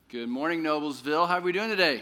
Good morning, Noblesville. How are we doing today?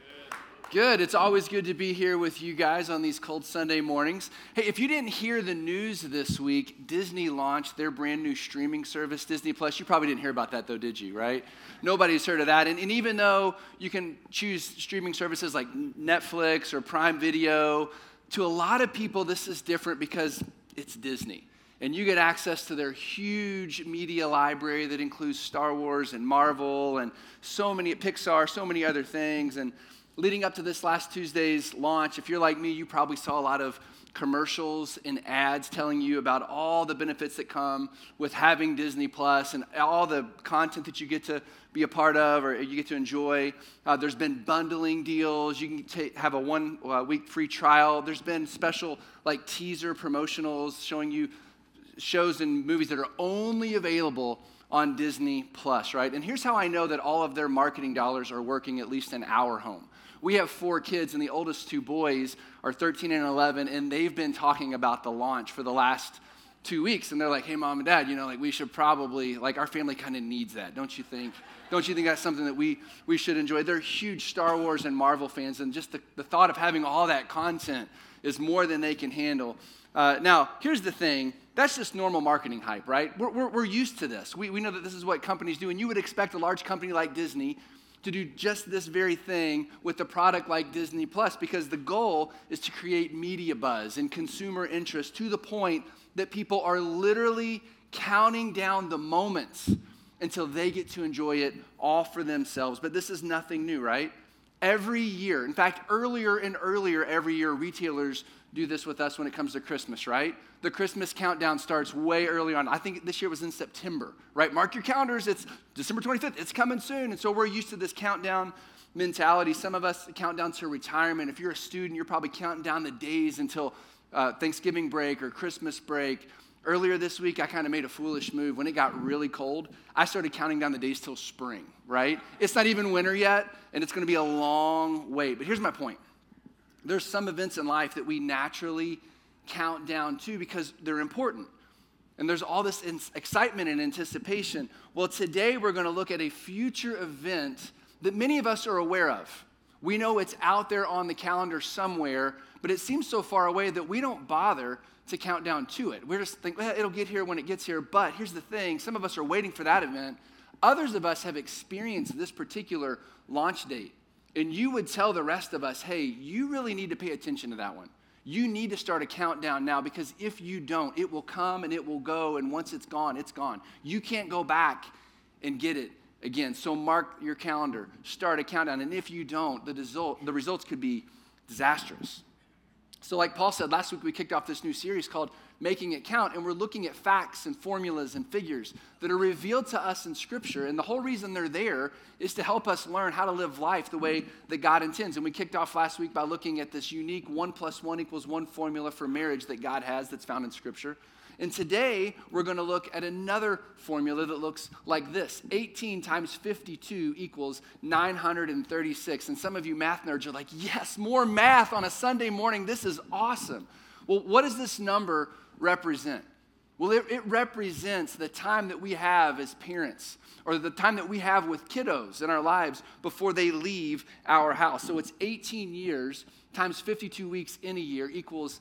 Good. It's always good to be here with you guys on these cold Sunday mornings. Hey, if you didn't hear the news this week, Disney launched their brand new streaming service, Disney Plus. You probably didn't hear about that though, did you, right? Nobody's heard of that. And even though you can choose streaming services like Netflix or Prime Video, to a lot of people this is different because it's Disney. And you get access to their huge media library that includes Star Wars and Marvel and so many, Pixar, so many other things. And leading up to this last Tuesday's launch, if you're like me, you probably saw a lot of commercials and ads telling you about all the benefits that come with having Disney Plus and all the content that you get to be a part of or you get to enjoy. There's been bundling deals. You can have a 1 week free trial. There's been special like teaser promotionals showing you shows and movies that are only available on Disney Plus, right? And here's how I know that all of their marketing dollars are working, at least in our home. We have 4 kids, and the oldest 2 boys are 13 and 11, and they've been talking about the launch for the last 2 weeks. And they're like, hey, Mom and Dad, we should probably, our family kind of needs that, don't you think? Don't you think that's something that we should enjoy? They're huge Star Wars and Marvel fans, and just the thought of having all that content is more than they can handle. Now, here's the thing. That's just normal marketing hype, right? We're used to this. We know that this is what companies do, and you would expect a large company like Disney to do just this very thing with a product like Disney Plus, because the goal is to create media buzz and consumer interest to the point that people are literally counting down the moments until they get to enjoy it all for themselves. But this is nothing new, right? Every year, in fact, earlier and earlier every year, retailers do this with us when it comes to Christmas, right? The Christmas countdown starts way early on. I think this year was in September, right? Mark your calendars. It's December 25th. It's coming soon. And so we're used to this countdown mentality. Some of us count down to retirement. If you're a student, you're probably counting down the days until Thanksgiving break or Christmas break. Earlier this week, I kind of made a foolish move. When it got really cold, I started counting down the days till spring, right? It's not even winter yet, and it's going to be a long wait. But here's my point. There's some events in life that we naturally count down to because they're important. And there's all this excitement and anticipation. Well, today we're going to look at a future event that many of us are aware of. We know it's out there on the calendar somewhere, but it seems so far away that we don't bother to count down to it. We're just thinking, well, it'll get here when it gets here. But here's the thing. Some of us are waiting for that event. Others of us have experienced this particular launch date. And you would tell the rest of us, hey, you really need to pay attention to that one. You need to start a countdown now, because if you don't, it will come and it will go, and once it's gone, it's gone. You can't go back and get it again. So mark your calendar, start a countdown, and if you don't, the results could be disastrous. So like Paul said, last week we kicked off this new series called Making It Count, and we're looking at facts and formulas and figures that are revealed to us in Scripture, and the whole reason they're there is to help us learn how to live life the way that God intends. And we kicked off last week by looking at this unique 1 + 1 = 1 formula for marriage that God has that's found in Scripture. And today we're going to look at another formula that looks like this. 18 times 52 equals 936. And some of you math nerds are like, yes, more math on a Sunday morning. This is awesome. Well, what does this number represent? Well, it represents the time that we have as parents, or the time that we have with kiddos in our lives before they leave our house. So it's 18 years times 52 weeks in a year equals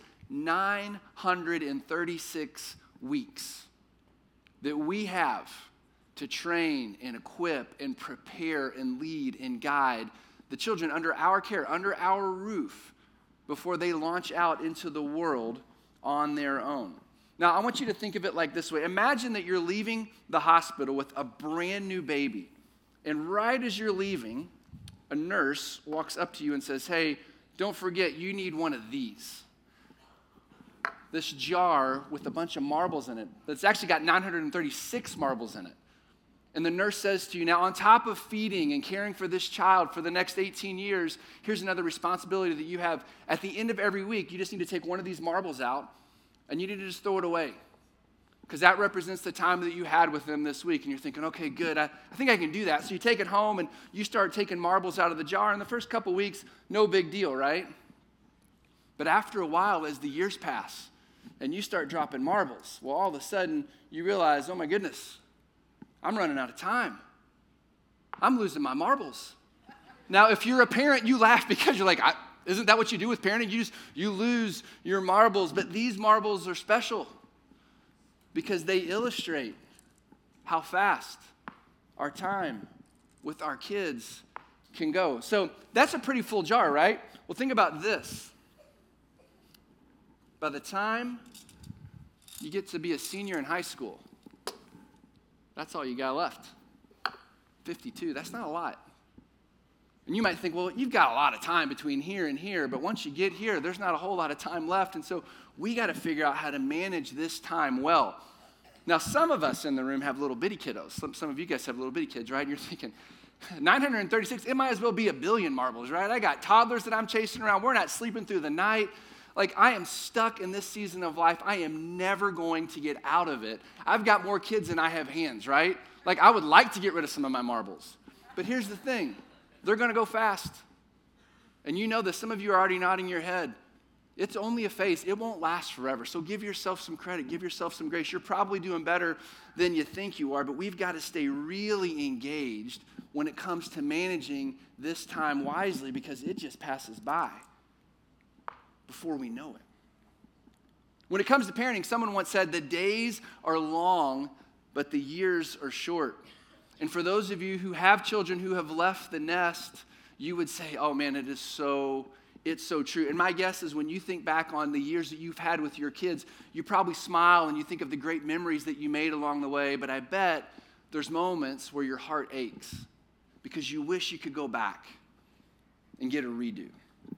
936 weeks that we have to train and equip and prepare and lead and guide the children under our care, under our roof, before they launch out into the world on their own. Now, I want you to think of it like this way. Imagine that you're leaving the hospital with a brand new baby, and right as you're leaving, a nurse walks up to you and says, hey, don't forget, you need one of these. This jar with a bunch of marbles in it that's actually got 936 marbles in it. And the nurse says to you, now on top of feeding and caring for this child for the next 18 years, here's another responsibility that you have. At the end of every week, you just need to take one of these marbles out and you need to just throw it away, because that represents the time that you had with them this week. And you're thinking, okay, good, I think I can do that. So you take it home and you start taking marbles out of the jar. In the first couple weeks, no big deal, right? But after a while, as the years pass and you start dropping marbles, well, all of a sudden you realize, oh my goodness, I'm running out of time. I'm losing my marbles. Now, if you're a parent, you laugh because you're like, isn't that what you do with parenting? You lose your marbles. But these marbles are special because they illustrate how fast our time with our kids can go. So that's a pretty full jar, right? Well, think about this. By the time you get to be a senior in high school, that's all you got left. 52, that's not a lot. And you might think, well, you've got a lot of time between here and here, but once you get here, there's not a whole lot of time left. And so we got to figure out how to manage this time well. Now, some of us in the room have little bitty kiddos. Some of you guys have little bitty kids, right? And you're thinking, 936, it might as well be a billion marbles, right? I got toddlers that I'm chasing around. We're not sleeping through the night. Like, I am stuck in this season of life. I am never going to get out of it. I've got more kids than I have hands, right? Like, I would like to get rid of some of my marbles. But here's the thing. They're going to go fast. And you know this. Some of you are already nodding your head. It's only a phase. It won't last forever. So give yourself some credit. Give yourself some grace. You're probably doing better than you think you are, but we've got to stay really engaged when it comes to managing this time wisely because it just passes by before we know it. When it comes to parenting, someone once said, the days are long, but the years are short. And for those of you who have children who have left the nest, you would say, oh man, it's so true. And my guess is when you think back on the years that you've had with your kids, you probably smile and you think of the great memories that you made along the way, but I bet there's moments where your heart aches because you wish you could go back and get a redo.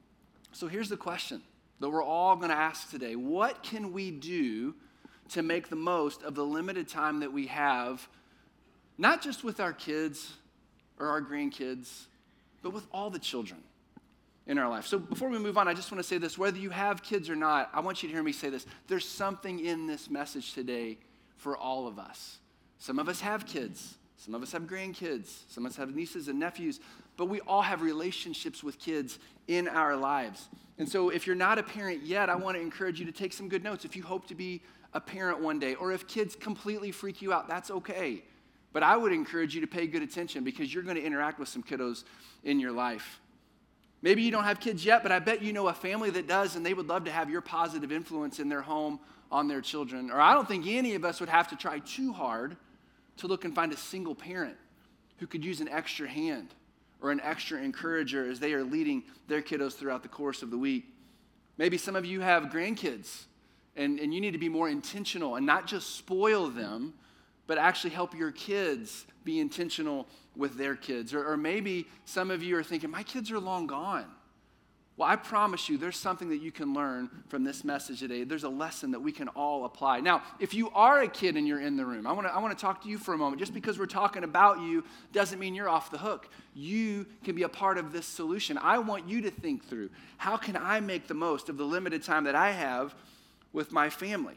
So here's the question that we're all going to ask today. What can we do to make the most of the limited time that we have, not just with our kids or our grandkids, but with all the children in our life? So before we move on, I just want to say this. Whether you have kids or not, I want you to hear me say this. There's something in this message today for all of us. Some of us have kids. Some of us have grandkids. Some of us have nieces and nephews. But we all have relationships with kids in our lives. And so if you're not a parent yet, I want to encourage you to take some good notes. If you hope to be a parent one day, or if kids completely freak you out, that's okay. But I would encourage you to pay good attention because you're going to interact with some kiddos in your life. Maybe you don't have kids yet, but I bet you know a family that does, and they would love to have your positive influence in their home on their children. Or I don't think any of us would have to try too hard to look and find a single parent who could use an extra hand or an extra encourager as they are leading their kiddos throughout the course of the week. Maybe some of you have grandkids, and you need to be more intentional and not just spoil them, but actually help your kids be intentional with their kids. Or maybe some of you are thinking, my kids are long gone. Well, I promise you there's something that you can learn from this message today. There's a lesson that we can all apply. Now, if you are a kid and you're in the room, I want to talk to you for a moment. Just because we're talking about you doesn't mean you're off the hook. You can be a part of this solution. I want you to think through, how can I make the most of the limited time that I have with my family?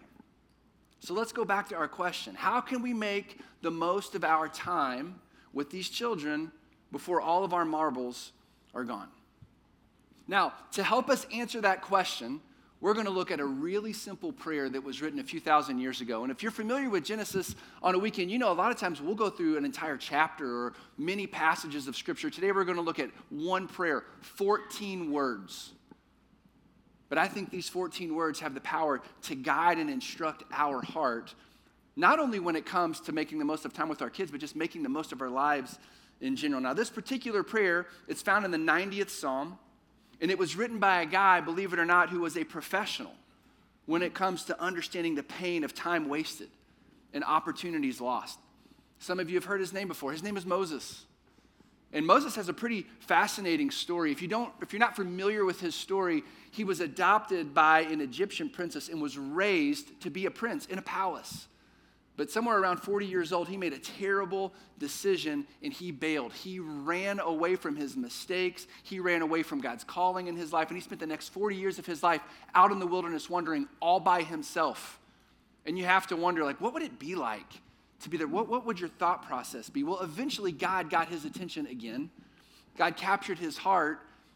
So let's go back to our question. How can we make the most of our time with these children before all of our marbles are gone? Now, to help us answer that question, we're going to look at a really simple prayer that was written a few thousand years ago. And if you're familiar with Genesis on a weekend, you know a lot of times we'll go through an entire chapter or many passages of Scripture. Today we're going to look at one prayer, 14 words. But I think these 14 words have the power to guide and instruct our heart, not only when it comes to making the most of time with our kids, but just making the most of our lives in general. Now, this particular prayer, it's found in the 90th Psalm, and it was written by a guy, believe it or not, who was a professional when it comes to understanding the pain of time wasted and opportunities lost. Some of you have heard his name before. His name is Moses. And Moses has a pretty fascinating story. If you're not familiar with his story, he was adopted by an Egyptian princess and was raised to be a prince in a palace. But somewhere around 40 years old, he made a terrible decision and he bailed. He ran away from his mistakes. He ran away from God's calling in his life. And he spent the next 40 years of his life out in the wilderness wandering all by himself. And you have to wonder, like, what would it be like to be there? What would your thought process be? Well, eventually God got his attention again. God captured his heart.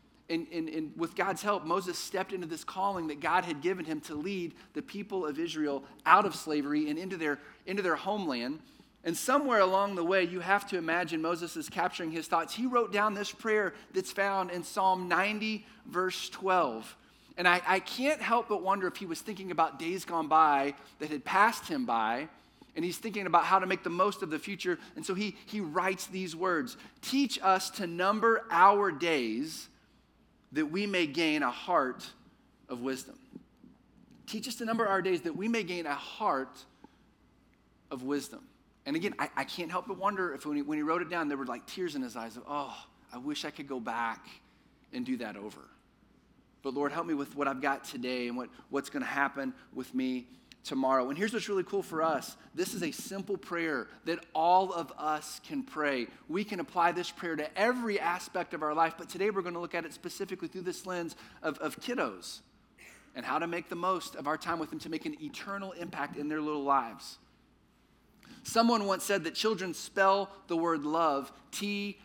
And with God's help, Moses stepped into this calling that God had given him to lead the people of Israel out of slavery and into their homeland. And somewhere along the way, you have to imagine Moses is capturing his thoughts. He wrote down this prayer that's found in Psalm 90, verse 12. And I can't help but wonder if he was thinking about days gone by that had passed him by, and he's thinking about how to make the most of the future. And so he writes these words: teach us to number our days that we may gain a heart of wisdom. Teach us to number our days that we may gain a heart of wisdom. And again, I can't help but wonder if when he wrote it down, there were like tears in his eyes of, oh, I wish I could go back and do that over. But Lord, help me with what I've got today and what's going to happen with me tomorrow. And here's what's really cool for us. This is a simple prayer that all of us can pray. We can apply this prayer to every aspect of our life, but today we're going to look at it specifically through this lens of kiddos and how to make the most of our time with them to make an eternal impact in their little lives. Someone once said that children spell the word love Time.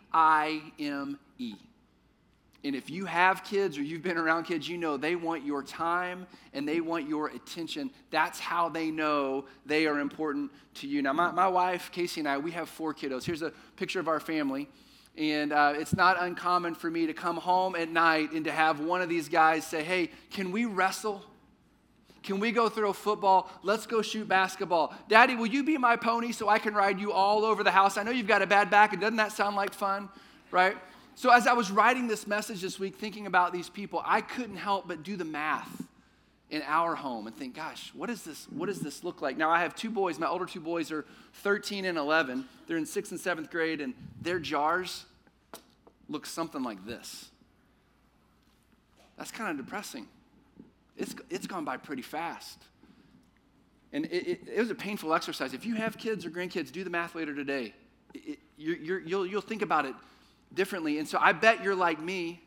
And if you have kids or you've been around kids, you know they want your time and they want your attention. That's how they know they are important to you. Now, my wife, Casey, and I, we have 4 kiddos. Here's a picture of our family. And it's not uncommon for me to come home at night and to have one of these guys say, hey, can we wrestle? Can we go throw football? Let's go shoot basketball. Daddy, will you be my pony so I can ride you all over the house? I know you've got a bad back, and doesn't that sound like fun, right? So as I was writing this message this week, thinking about these people, I couldn't help but do the math in our home and think, gosh, what does this look like? Now, I have 2 boys. My older 2 boys are 13 and 11. They're in 6th and 7th grade, and their jars look something like this. That's kind of depressing. It's gone by pretty fast. And it was a painful exercise. If you have kids or grandkids, do the math later today. You'll think about it differently. And so I bet you're like me.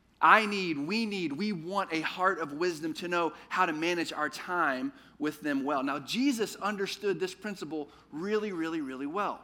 We want a heart of wisdom to know how to manage our time with them well. Now, Jesus understood this principle really, really, really well.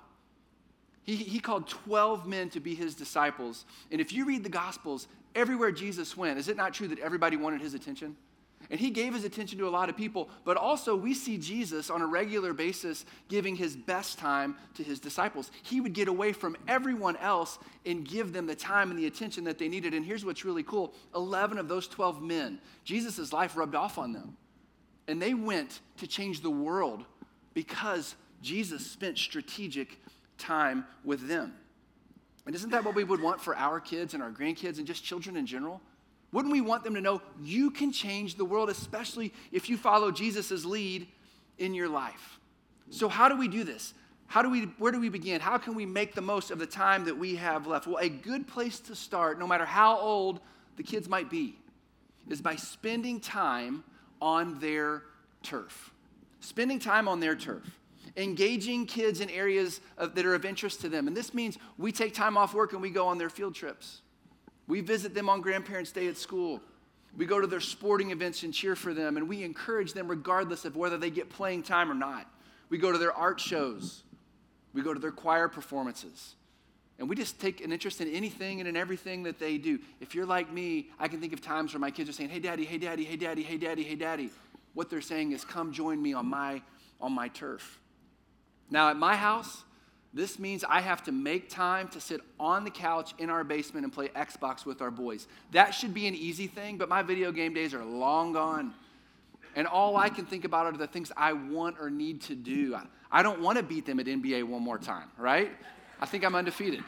He called 12 men to be his disciples. And if you read the Gospels, everywhere Jesus went, is it not true that everybody wanted his attention? And he gave his attention to a lot of people, but also we see Jesus on a regular basis giving his best time to his disciples. He would get away from everyone else and give them the time and the attention that they needed. And here's what's really cool. 11 of those 12 men, Jesus' life rubbed off on them. And they went to change the world because Jesus spent strategic time with them. And isn't that what we would want for our kids and our grandkids and just children in general? Wouldn't we want them to know you can change the world, especially if you follow Jesus' lead in your life? So how do we do this? Where do we begin? How can we make the most of the time that we have left? Well, a good place to start, no matter how old the kids might be, is by spending time on their turf. Spending time on their turf. Engaging kids in areas that are of interest to them. And this means we take time off work and we go on their field trips. We visit them on Grandparents' Day at school. We go to their sporting events and cheer for them, and we encourage them regardless of whether they get playing time or not. We go to their art shows. We go to their choir performances. And we just take an interest in anything and in everything that they do. If you're like me, I can think of times where my kids are saying, hey, Daddy, hey, Daddy, hey, Daddy, hey, Daddy, hey, Daddy. What they're saying is, come join me on my turf. Now, at my house, this means I have to make time to sit on the couch in our basement and play Xbox with our boys. That should be an easy thing, but my video game days are long gone. And all I can think about are the things I want or need to do. I don't want to beat them at NBA one more time, right? I think I'm undefeated.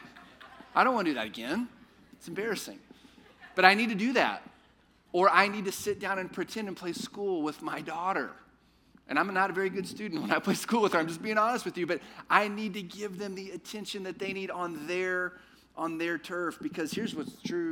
I don't want to do that again. It's embarrassing. But I need to do that. Or I need to sit down and pretend and play school with my daughter. And I'm not a very good student when I play school with her. I'm just being honest with you. But I need to give them the attention that they need on their turf. Because here's what's true.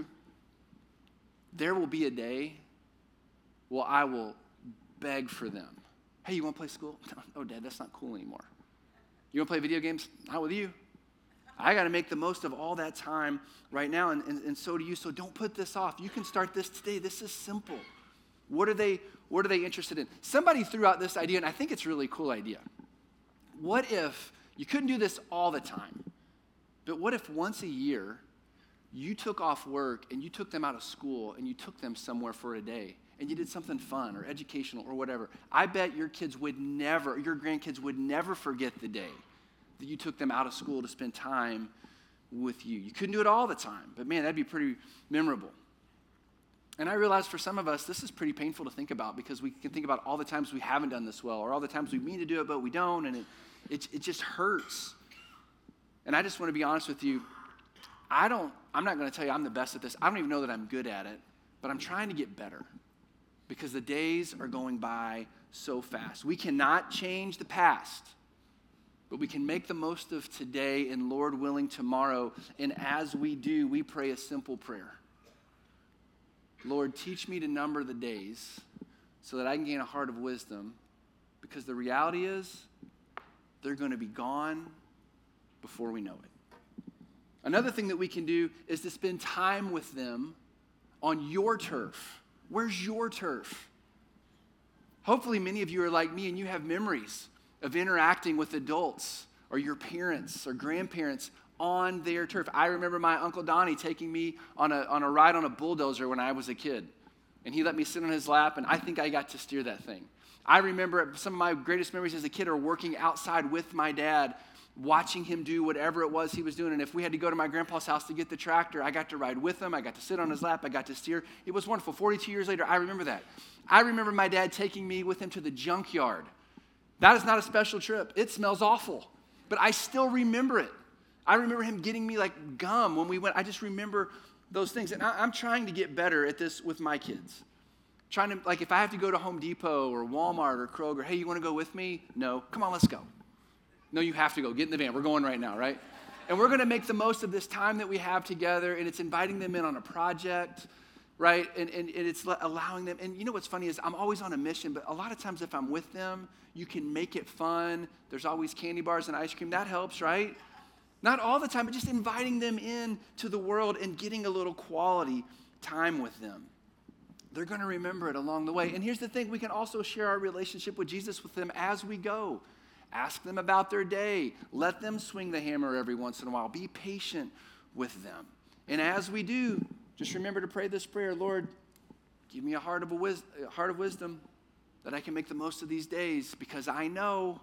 There will be a day where I will beg for them. Hey, you want to play school? No, Dad, that's not cool anymore. You want to play video games? Not with you. I got to make the most of all that time right now. And so do you. So don't put this off. You can start this today. This is simple. What are they interested in? Somebody threw out this idea, and I think it's a really cool idea. What if, you couldn't do this all the time, but what if once a year you took off work and you took them out of school and you took them somewhere for a day and you did something fun or educational or whatever? I bet your grandkids would never forget the day that you took them out of school to spend time with you. You couldn't do it all the time, but man, that'd be pretty memorable. And I realize for some of us, this is pretty painful to think about because we can think about all the times we haven't done this well or all the times we mean to do it, but we don't, and it just hurts. And I just want to be honest with you. I'm not going to tell you I'm the best at this. I don't even know that I'm good at it, but I'm trying to get better because the days are going by so fast. We cannot change the past, but we can make the most of today and, Lord willing, tomorrow. And as we do, we pray a simple prayer. Lord, teach me to number the days so that I can gain a heart of wisdom, because the reality is they're going to be gone before we know it. Another thing that we can do is to spend time with them on your turf. Where's your turf? Hopefully many of you are like me and you have memories of interacting with adults or your parents or grandparents on their turf. I remember my Uncle Donnie taking me on a ride on a bulldozer when I was a kid. And he let me sit on his lap, and I think I got to steer that thing. I remember some of my greatest memories as a kid are working outside with my dad, watching him do whatever it was he was doing. And if we had to go to my grandpa's house to get the tractor, I got to ride with him. I got to sit on his lap. I got to steer. It was wonderful. 42 years later, I remember that. I remember my dad taking me with him to the junkyard. That is not a special trip. It smells awful, but I still remember it. I remember him getting me like gum when we went. I just remember those things. And I'm trying to get better at this with my kids. Trying to, like, if I have to go to Home Depot or Walmart or Kroger, hey, you want to go with me? No. Come on, let's go. No, you have to go. Get in the van. We're going right now, right? And we're going to make the most of this time that we have together, and it's inviting them in on a project, right? And it's allowing them. And you know what's funny is I'm always on a mission, but a lot of times if I'm with them, you can make it fun. There's always candy bars and ice cream. That helps, right? Not all the time, but just inviting them in to the world and getting a little quality time with them. They're going to remember it along the way. And here's the thing. We can also share our relationship with Jesus with them as we go. Ask them about their day. Let them swing the hammer every once in a while. Be patient with them. And as we do, just remember to pray this prayer. Lord, give me a heart of wisdom that I can make the most of these days, because I know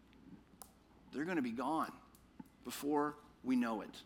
they're going to be gone before we know it.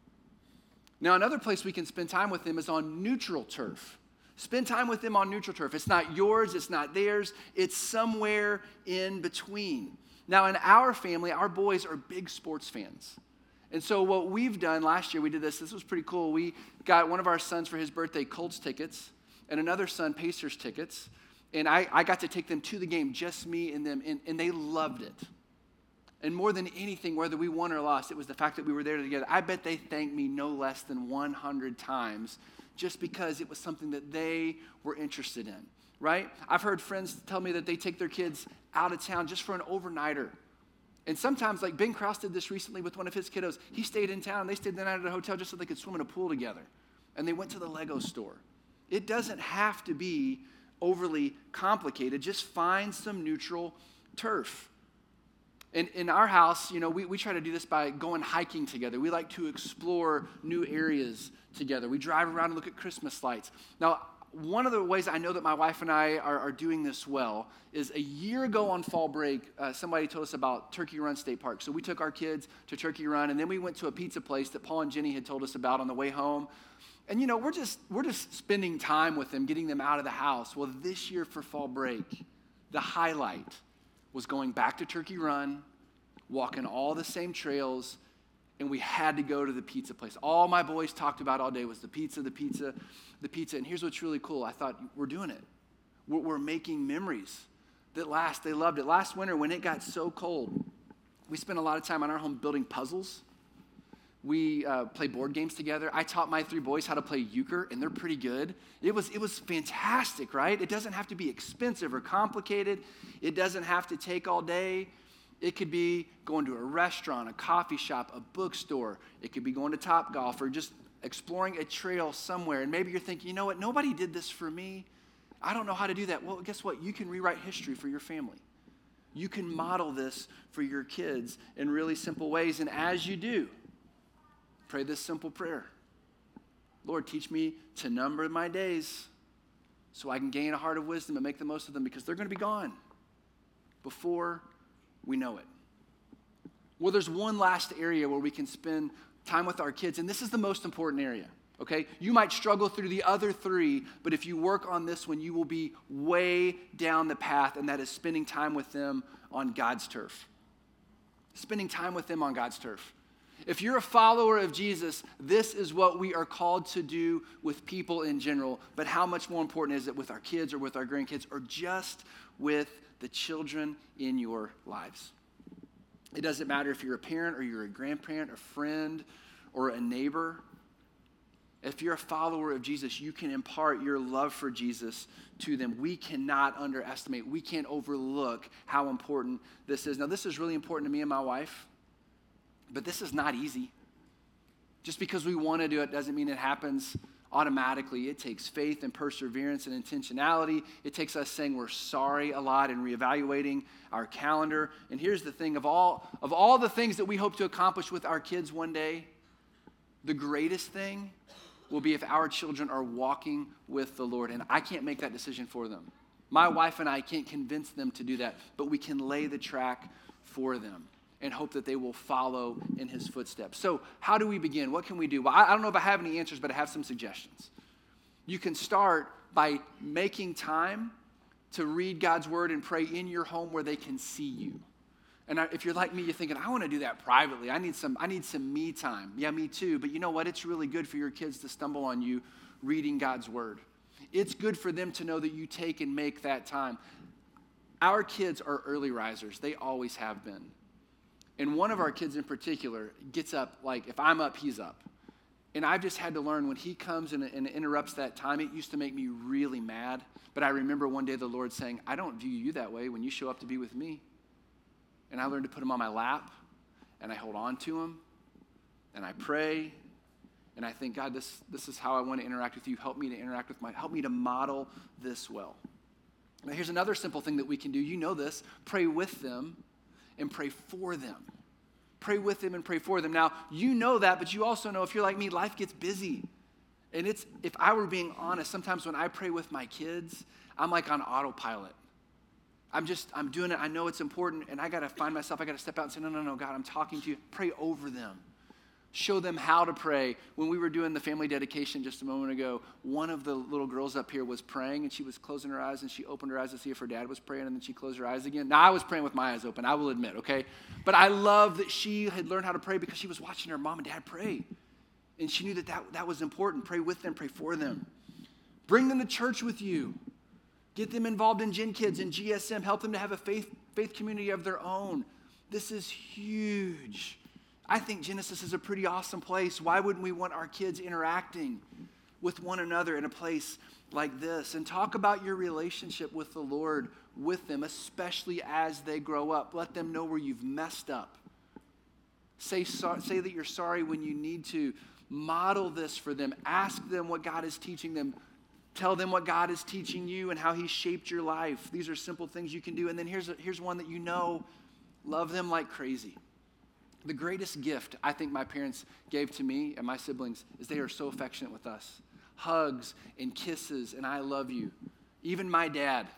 Now, another place we can spend time with them is on neutral turf. Spend time with them on neutral turf. It's not yours. It's not theirs. It's somewhere in between. Now, in our family, our boys are big sports fans. And so what we've done last year, we did this. This was pretty cool. We got one of our sons for his birthday Colts tickets and another son Pacers tickets. And I got to take them to the game, just me and them, and they loved it. And more than anything, whether we won or lost, it was the fact that we were there together. I bet they thanked me no less than 100 times just because it was something that they were interested in. Right? I've heard friends tell me that they take their kids out of town just for an overnighter. And sometimes, like Ben Krause did this recently with one of his kiddos. He stayed in town. They stayed the night at a hotel just so they could swim in a pool together. And they went to the Lego store. It doesn't have to be overly complicated. Just find some neutral turf. In our house, you know, we try to do this by going hiking together. We like to explore new areas together. We drive around and look at Christmas lights. Now, one of the ways I know that my wife and I are doing this well is a year ago on fall break, somebody told us about Turkey Run State Park. So we took our kids to Turkey Run, and then we went to a pizza place that Paul and Jenny had told us about on the way home. And, you know, we're just spending time with them, getting them out of the house. Well, this year for fall break, the highlight was going back to Turkey Run, walking all the same trails, and we had to go to the pizza place. All my boys talked about all day was the pizza. And here's what's really cool. I thought, we're doing it. We're making memories that last. They loved it. Last winter, when it got so cold, we spent a lot of time on our home building puzzles. We played board games together. I taught my 3 boys how to play euchre, and they're pretty good. It was fantastic, right? It doesn't have to be expensive or complicated. It doesn't have to take all day. It could be going to a restaurant, a coffee shop, a bookstore. It could be going to Topgolf or just exploring a trail somewhere. And maybe you're thinking, you know what, nobody did this for me. I don't know how to do that. Well, guess what? You can rewrite history for your family. You can model this for your kids in really simple ways. And as you do, pray this simple prayer. Lord, teach me to number my days so I can gain a heart of wisdom and make the most of them, because they're going to be gone before we know it. Well, there's one last area where we can spend time with our kids, and this is the most important area, okay? You might struggle through the other three, but if you work on this one, you will be way down the path, and that is spending time with them on God's turf. Spending time with them on God's turf. If you're a follower of Jesus, this is what we are called to do with people in general, but how much more important is it with our kids or with our grandkids or just with the children in your lives? It doesn't matter if you're a parent or you're a grandparent, a friend, or a neighbor. If you're a follower of Jesus, you can impart your love for Jesus to them. We cannot underestimate, we can't overlook how important this is. Now, this is really important to me and my wife, but this is not easy. Just because we want to do it doesn't mean it happens automatically. It takes faith and perseverance and intentionality. It takes us saying we're sorry a lot and reevaluating our calendar. And here's the thing, of all the things that we hope to accomplish with our kids one day, the greatest thing will be if our children are walking with the Lord. And I can't make that decision for them. My wife and I can't convince them to do that, but we can lay the track for them and hope that they will follow in his footsteps. So how do we begin? What can we do? Well, I don't know if I have any answers, but I have some suggestions. You can start by making time to read God's word and pray in your home where they can see you. And if you're like me, you're thinking, I want to do that privately. I need some me time. Yeah, me too. But you know what? It's really good for your kids to stumble on you reading God's word. It's good for them to know that you take and make that time. Our kids are early risers. They always have been. And one of our kids in particular gets up, like if I'm up, he's up. And I've just had to learn when he comes and interrupts that time, it used to make me really mad. But I remember one day the Lord saying, I don't view you that way when you show up to be with me. And I learned to put him on my lap, and I hold on to him, and I pray, and I think, God, this is how I want to interact with you. Help me to model this well. Now, here's another simple thing that we can do. You know this. Pray with them and pray for them. Pray with them and pray for them. Now, you know that, but you also know if you're like me, life gets busy. And if I were being honest, sometimes when I pray with my kids, I'm like on autopilot. I'm doing it. I know it's important, and I got to find myself. I got to step out and say, no, God, I'm talking to you. Pray over them. Show them how to pray. When we were doing the family dedication just a moment ago, one of the little girls up here was praying, and she was closing her eyes, and she opened her eyes to see if her dad was praying, and then she closed her eyes again. Now, I was praying with my eyes open, I will admit, okay? But I love that she had learned how to pray because she was watching her mom and dad pray. And she knew that was important. Pray with them, pray for them. Bring them to church with you. Get them involved in Gen Kids and GSM. Help them to have a faith community of their own. This is huge. I think Genesis is a pretty awesome place. Why wouldn't we want our kids interacting with one another in a place like this? And talk about your relationship with the Lord with them, especially as they grow up. Let them know where you've messed up. Say that you're sorry when you need to. Model this for them. Ask them what God is teaching them. Tell them what God is teaching you and how he shaped your life. These are simple things you can do. And then here's one that you know. Love them like crazy. The greatest gift I think my parents gave to me and my siblings is they are so affectionate with us. Hugs and kisses and I love you. Even my dad,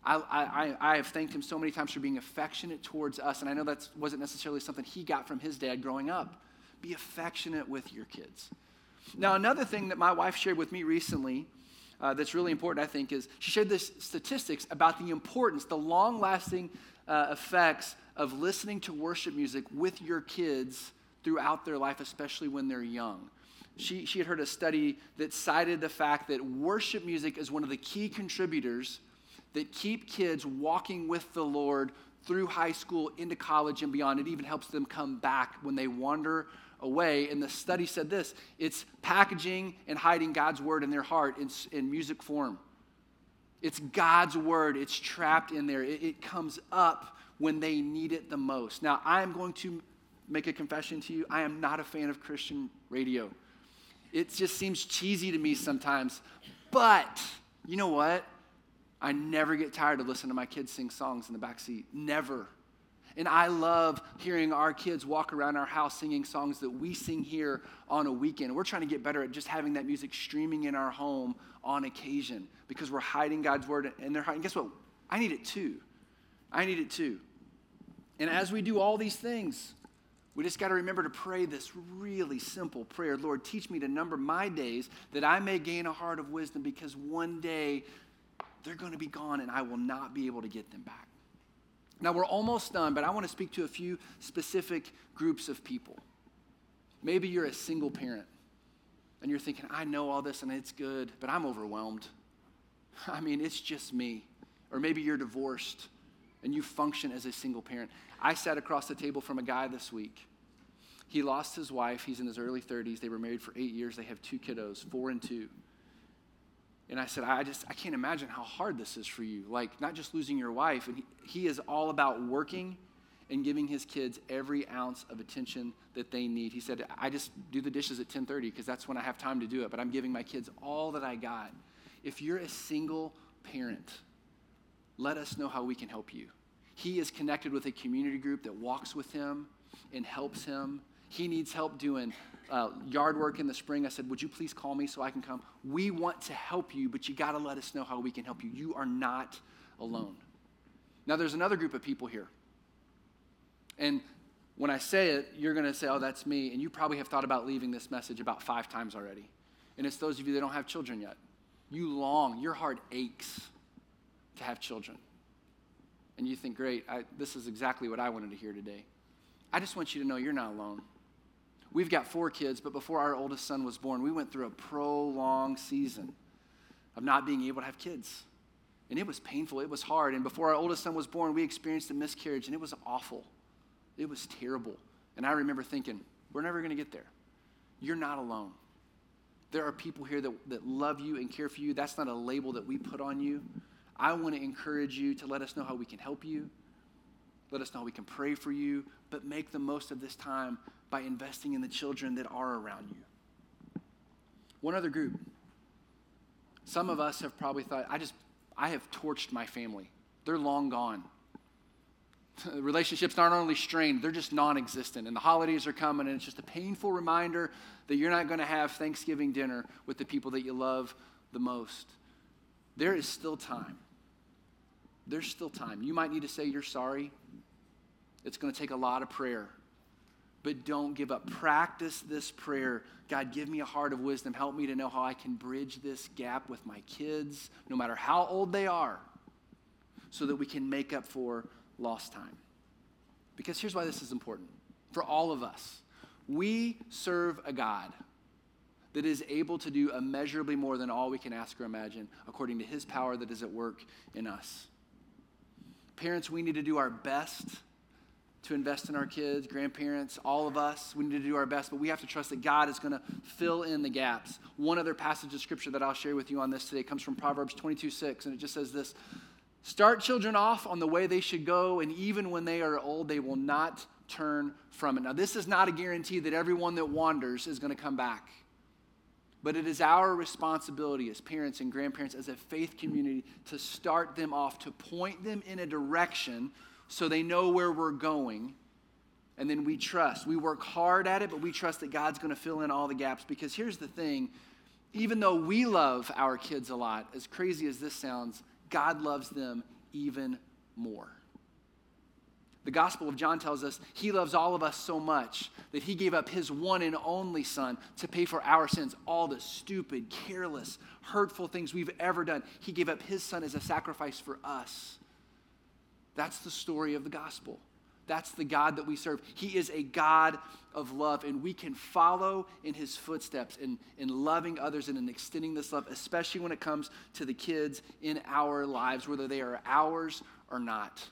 I have thanked him so many times for being affectionate towards us. And I know that wasn't necessarily something he got from his dad growing up. Be affectionate with your kids. Now, another thing that my wife shared with me recently that's really important, I think, is she shared this statistics about the importance, the long-lasting effects of listening to worship music with your kids throughout their life, especially when they're young. She had heard a study that cited the fact that worship music is one of the key contributors that keep kids walking with the Lord through high school, into college, and beyond. It even helps them come back when they wander away. And the study said this: it's packaging and hiding God's word in their heart in music form. It's God's word. It's trapped in there. It comes up when they need it the most. Now, I am going to make a confession to you. I am not a fan of Christian radio. It just seems cheesy to me sometimes. But you know what? I never get tired of listening to my kids sing songs in the backseat. Never. And I love hearing our kids walk around our house singing songs that we sing here on a weekend. We're trying to get better at just having that music streaming in our home on occasion because we're hiding God's word in their heart. And guess what? I need it too. I need it too. And as we do all these things, We just got to remember to pray this really simple prayer. Lord, teach me to number my days that I may gain a heart of wisdom, because one day they're going to be gone and I will not be able to get them back. Now, we're almost done, but I want to speak to a few specific groups of people. Maybe you're a single parent and you're thinking, I know all this and it's good, but I'm overwhelmed. I mean, it's just me. Or maybe you're divorced and you function as a single parent. I sat across the table from a guy this week. He lost his wife. He's in his early 30s. They were married for 8 years. They have 2 kiddos, 4 and 2. And I said, I can't imagine how hard this is for you. Like, not just losing your wife. And he is all about working and giving his kids every ounce of attention that they need. He said, I just do the dishes at 10:30 because that's when I have time to do it. But I'm giving my kids all that I got. If you're a single parent, let us know how we can help you. He is connected with a community group that walks with him and helps him. He needs help doing yard work in the spring. I said, would you please call me so I can come? We want to help you, but you got to let us know how we can help you. You are not alone. Now, there's another group of people here. And when I say it, you're going to say, oh, that's me. And you probably have thought about leaving this message about 5 times already. And it's those of you that don't have children yet. You long, your heart aches to have children. And you think, great, this is exactly what I wanted to hear today. I just want you to know you're not alone. We've got 4 kids, but before our oldest son was born, we went through a prolonged season of not being able to have kids. And it was painful. It was hard. And before our oldest son was born, we experienced a miscarriage, and it was awful. It was terrible. And I remember thinking, we're never going to get there. You're not alone. There are people here that love you and care for you. That's not a label that we put on you. I want to encourage you to let us know how we can help you. Let us know how we can pray for you, but make the most of this time by investing in the children that are around you. One other group. Some of us have probably thought, I have torched my family. They're long gone. Relationships aren't only strained, they're just non-existent. And the holidays are coming, and it's just a painful reminder that you're not going to have Thanksgiving dinner with the people that you love the most. There is still time. There's still time. You might need to say you're sorry. It's going to take a lot of prayer. But don't give up. Practice this prayer. God, give me a heart of wisdom. Help me to know how I can bridge this gap with my kids, no matter how old they are, so that we can make up for lost time. Because here's why this is important. For all of us, we serve a God that is able to do immeasurably more than all we can ask or imagine, according to his power that is at work in us. Parents, we need to do our best to invest in our kids. Grandparents, all of us, we need to do our best, but we have to trust that God is going to fill in the gaps. One other passage of scripture that I'll share with you on this today comes from Proverbs 22:6, and it just says this: start children off on the way they should go, and even when they are old, they will not turn from it. Now, this is not a guarantee that everyone that wanders is going to come back. But it is our responsibility as parents and grandparents, as a faith community, to start them off, to point them in a direction so they know where we're going. And then we trust. We work hard at it, but we trust that God's going to fill in all the gaps. Because here's the thing, even though we love our kids a lot, as crazy as this sounds, God loves them even more. The Gospel of John tells us he loves all of us so much that he gave up his one and only son to pay for our sins, all the stupid, careless, hurtful things we've ever done. He gave up his son as a sacrifice for us. That's the story of the gospel. That's the God that we serve. He is a God of love, and we can follow in his footsteps in loving others and in extending this love, especially when it comes to the kids in our lives, whether they are ours or not.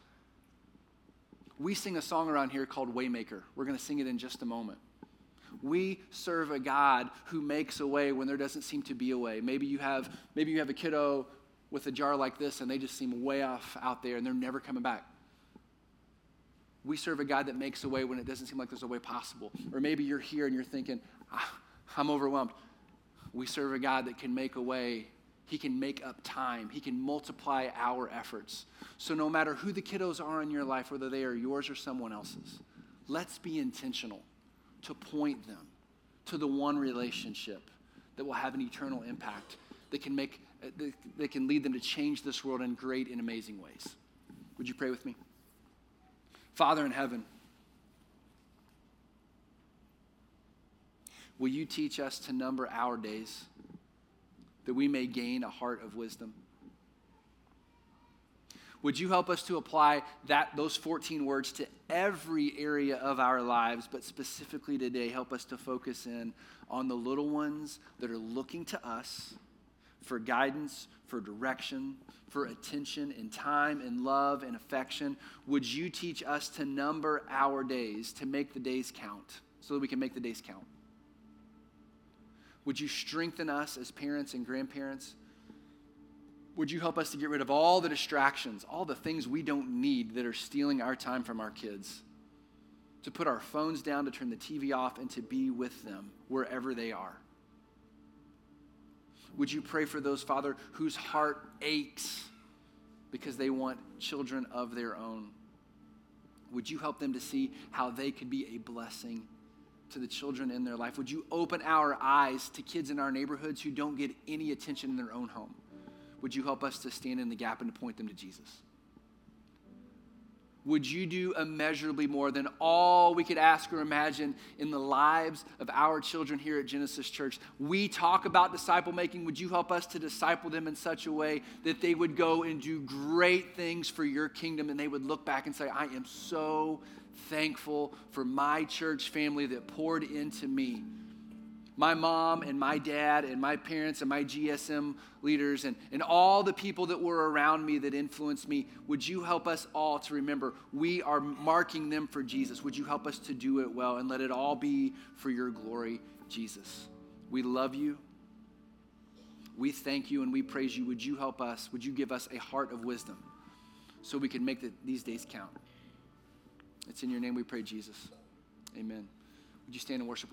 We sing a song around here called Waymaker. We're going to sing it in just a moment. We serve a God who makes a way when there doesn't seem to be a way. Maybe you have a kiddo with a jar like this and they just seem way off out there and they're never coming back. We serve a God that makes a way when it doesn't seem like there's a way possible. Or maybe you're here and you're thinking, I'm overwhelmed. We serve a God that can make a way. He can make up time. He can multiply our efforts. So no matter who the kiddos are in your life, whether they are yours or someone else's, let's be intentional to point them to the one relationship that will have an eternal impact, that can lead them to change this world in great and amazing ways. Would you pray with me? Father in heaven, will you teach us to number our days that we may gain a heart of wisdom? Would you help us to apply those 14 words to every area of our lives, but specifically today, help us to focus in on the little ones that are looking to us for guidance, for direction, for attention and time and love and affection. Would you teach us to number our days, to make the days count, so that we can make the days count? Would you strengthen us as parents and grandparents? Would you help us to get rid of all the distractions, all the things we don't need that are stealing our time from our kids? To put our phones down, to turn the TV off, and to be with them wherever they are. Would you pray for those, Father, whose heart aches because they want children of their own? Would you help them to see how they could be a blessing to the children in their life? Would you open our eyes to kids in our neighborhoods who don't get any attention in their own home? Would you help us to stand in the gap and to point them to Jesus? Would you do immeasurably more than all we could ask or imagine in the lives of our children here at Genesis Church? We talk about disciple making. Would you help us to disciple them in such a way that they would go and do great things for your kingdom, and they would look back and say, I am so thankful for my church family that poured into me. My mom and my dad and my parents and my GSM leaders and all the people that were around me that influenced me, would you help us all to remember we are marking them for Jesus? Would you help us to do it well and let it all be for your glory, Jesus? We love you. We thank you and we praise you. Would you help us? Would you give us a heart of wisdom so we can make these days count? It's in your name we pray, Jesus. Amen. Would you stand and worship?